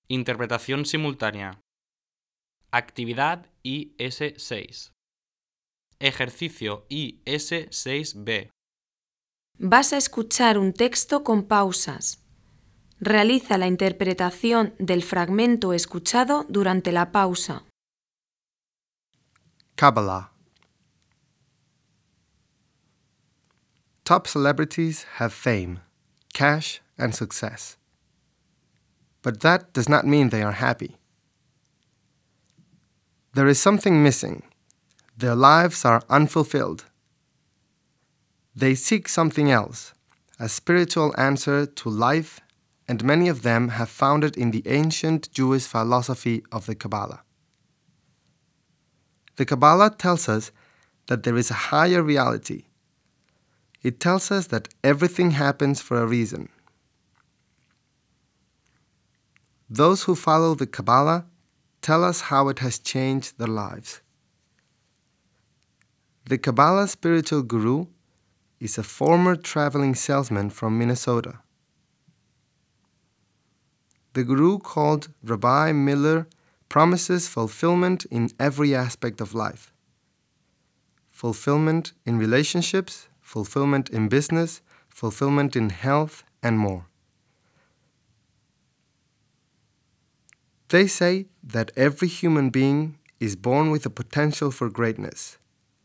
Interpretación simultánea. Actividad IS6. Ejercicio IS6B. Vas a escuchar un texto con pausas. Realiza la interpretación del fragmento escuchado durante la pausa. Kabbalah. Top celebrities have fame, cash, and success. But that does not mean they are happy. There is something missing. Their lives are unfulfilled. They seek something else, a spiritual answer to life, and many of them have found it in the ancient Jewish philosophy of the Kabbalah. The Kabbalah tells us that there is a higher reality. It tells us that everything happens for a reason. Those who follow the Kabbalah tell us how it has changed their lives. The Kabbalah spiritual guru is a former traveling salesman from Minnesota. The guru, called Rabbi Miller, promises fulfillment in every aspect of life. Fulfillment in relationships, fulfillment in business, fulfillment in health, and more. They say that every human being is born with a potential for greatness.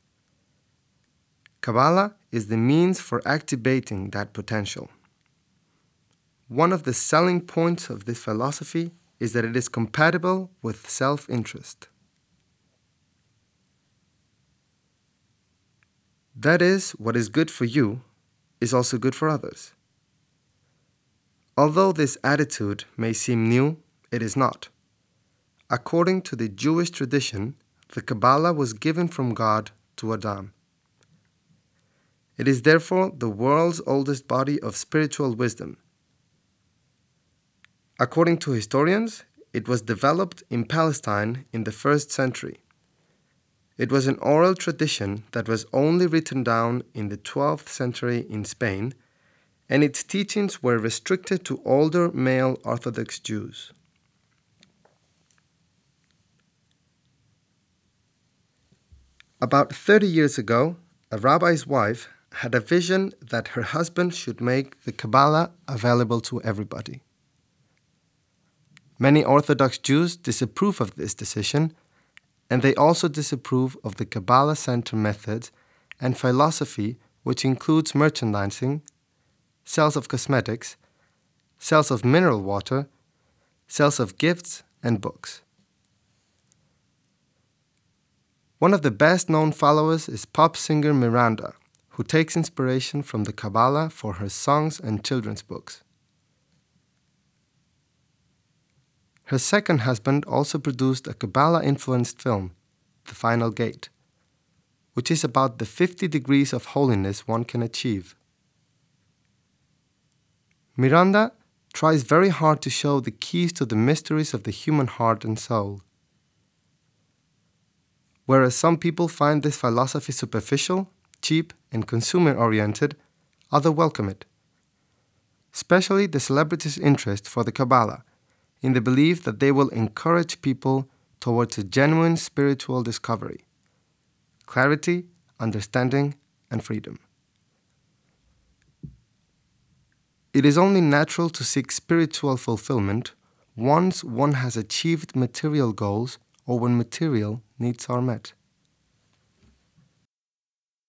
Kabbalah is the means for activating that potential. One of the selling points of this philosophy is that it is compatible with self-interest. That is, what is good for you is also good for others. Although this attitude may seem new, it is not. According to the Jewish tradition, the Kabbalah was given from God to Adam. It is therefore the world's oldest body of spiritual wisdom. According to historians, it was developed in Palestine in the 1st century. It was an oral tradition that was only written down in the 12th century in Spain, and its teachings were restricted to older male Orthodox Jews. About 30 years ago, a rabbi's wife had a vision that her husband should make the Kabbalah available to everybody. Many Orthodox Jews disapprove of this decision, and they also disapprove of the Kabbalah Center methods and philosophy, which includes merchandising, sales of cosmetics, sales of mineral water, sales of gifts, and books. One of the best-known followers is pop singer Miranda, who takes inspiration from the Kabbalah for her songs and children's books. Her second husband also produced a Kabbalah-influenced film, The Final Gate, which is about the 50 degrees of holiness one can achieve. Miranda tries very hard to show the keys to the mysteries of the human heart and soul. Whereas some people find this philosophy superficial, cheap, and consumer-oriented, others welcome it. Especially the celebrities' interest for the Kabbalah, in the belief that they will encourage people towards a genuine spiritual discovery, clarity, understanding, and freedom. It is only natural to seek spiritual fulfillment once one has achieved material goals or when material needs are met.